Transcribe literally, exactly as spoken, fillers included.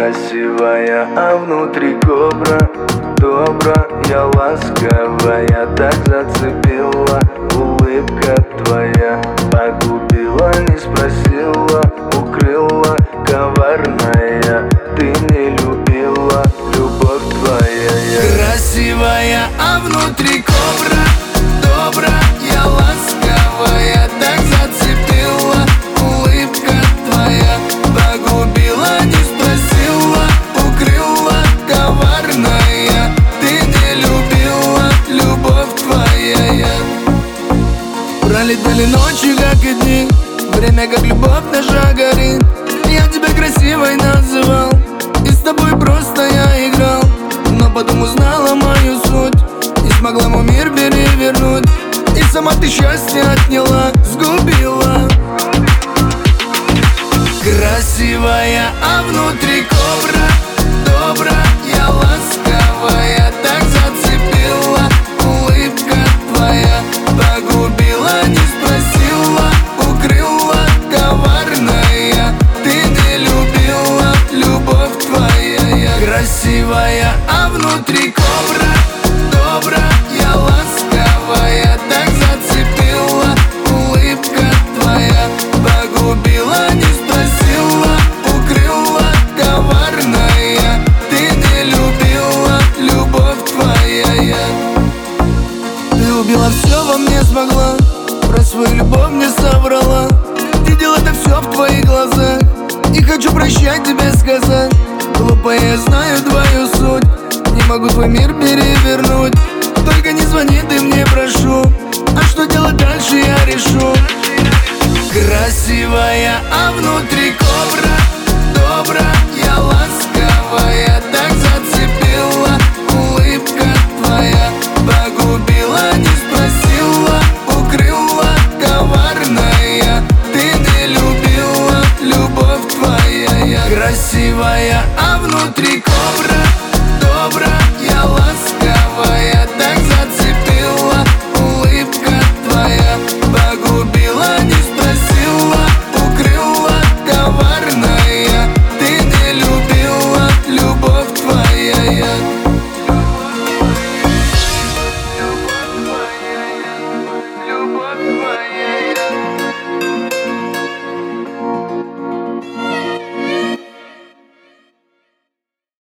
Красивая, а внутри кобра. Добрая, ласковая, так зацепила. Улыбка твоя погубила, не спросила. Укрыла, коварная, ты не любила. Любовь твоя. Красивая, а внутри кобра. Добрая, ласковая, так зацепила. Улыбка твоя погубила, не спросила. Укрыла, коварная, ты не любила. Любовь твоя. Пролетели ночи, как и дни. Время, как любовь наша горит. Я тебя красивой называл, и с тобой просто я играл. Но потом узнала мою суть, не смогла мой мир перевернуть. И сама ты счастье отняла, сгубила. Красивая, а внутри кобра. Добрая, ласковая, так зацепила. Улыбка твоя погубила, не спросила. Укрыла, коварная, ты не любила. Любовь твоя. Красивая, а внутри кобра. Добрая, ласковая, так зацепила. Улыбка твоя погубила, не спросила. Укрыла, коварная, ты не любила. Любовь твоя. Ты убила все во мне, смогла. Про свою любовь мне соврала. Видел это все в твоих глазах. Не хочу прощать тебе сказать. Глупая, я знаю твою суть. Не могу твой мир перевернуть. Только не звони ты мне, прошу. А что делать дальше, я решу. Красивая, а внутри кобра. Добрая, ласковая,